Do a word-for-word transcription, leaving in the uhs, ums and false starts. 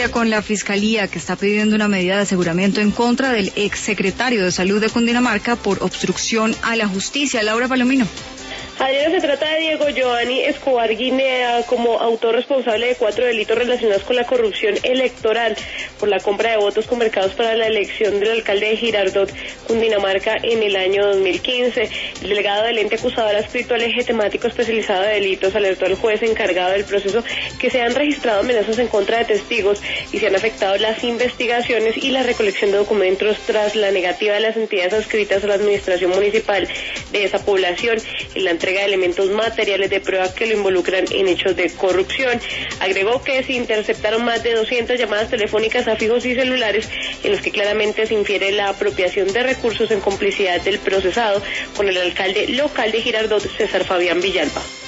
noticia con la Fiscalía, que está pidiendo una medida de aseguramiento en contra del exsecretario de Salud de Cundinamarca por obstrucción a la justicia. Laura Palomino. Ayer se trata de Diego Giovanni Escobar Guinea como autor responsable de cuatro delitos relacionados con la corrupción electoral por la compra de votos con mercados para la elección del alcalde de Girardot, Cundinamarca, en el año dos mil quince. El delegado del ente acusador adscrito al eje temático especializado de delitos alertó al juez encargado del proceso que se han registrado amenazas en contra de testigos y se han afectado las investigaciones y la recolección de documentos tras la negativa de las entidades adscritas a la administración municipal de esa población en la entrega de elementos materiales de prueba que lo involucran en hechos de corrupción. Agregó que se interceptaron más de doscientas llamadas telefónicas a fijos y celulares en los que claramente se infiere la apropiación de recursos en complicidad del procesado con el alcalde local de Girardot, César Fabián Villalba.